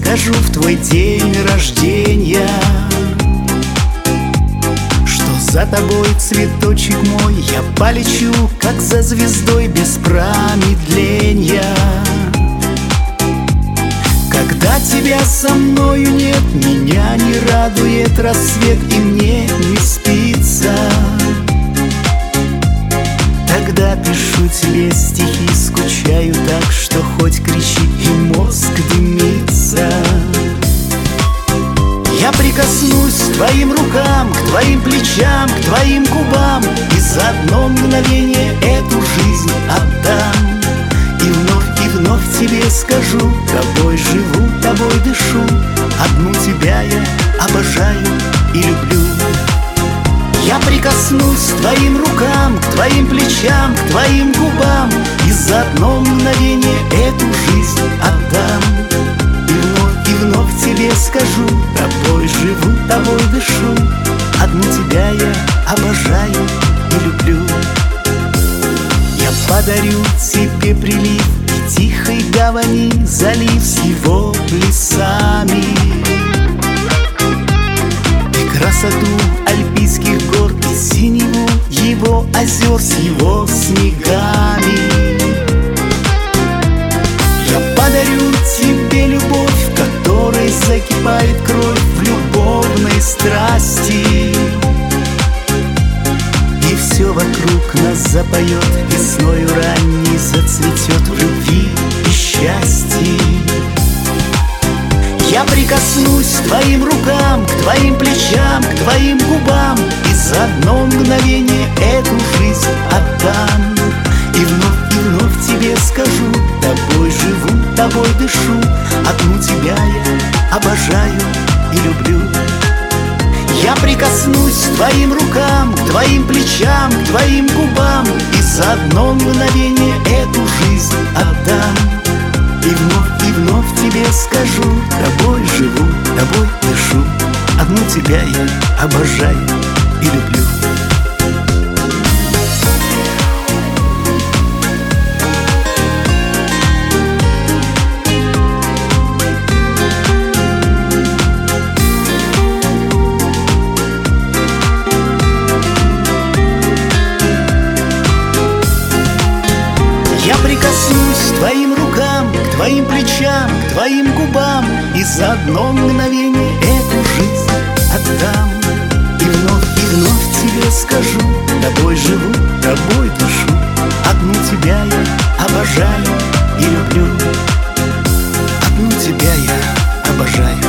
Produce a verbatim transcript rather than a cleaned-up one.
скажу в твой день рождения, что за тобой, цветочек мой, я полечу, как за звездой, без промедления. Когда тебя со мною нет, меня не радует рассвет, и мне не спится. Тогда пишу тебе стихи, скучаю так, что хоть кричи, и мозг дымится. Я прикоснусь к твоим рукам, к твоим плечам, к твоим губам, и за одно мгновение эту жизнь отдам. И вновь, и вновь тебе скажу: тобой живу, тобой дышу, одну тебя я обожаю и люблю. Я прикоснусь к твоим рукам, к твоим плечам, к твоим губам, и за одно мгновение эту жизнь отдам. И вновь, и вновь тебе скажу: тобой живу, тобой дышу, одну тебя я обожаю и люблю. Я подарю тебе прилив и тихой гавани залив с его плясами, и красоту альпийских гор, и синеву его озер с его снегами. Я подарю тебе любовь, в которой закипает кровь в любовной страсти, и все вокруг нас запоет, весною ранней зацветет в любви и счастье. Я прикоснусь к твоим рукам, к твоим плечам, к твоим губам, и за одно мгновение эту жизнь отдам. И вновь, и вновь тебе скажу: тобой живу, тобой дышу, одну тебя я обожаю и люблю. Я прикоснусь к твоим рукам, к твоим плечам, к твоим губам, и за одно мгновение эту жизнь отдам. И вновь, и вновь тебе скажу: тобой живу, тобой дышу, одну тебя я обожаю и люблю. Я прикоснусь к твоим рукам, к твоим плечам, к твоим губам, и за одно мгновение эту жизнь отдам. И вновь, и вновь тебе скажу: тобой живу, тобой дышу, одну тебя я обожаю и люблю, одну тебя я обожаю.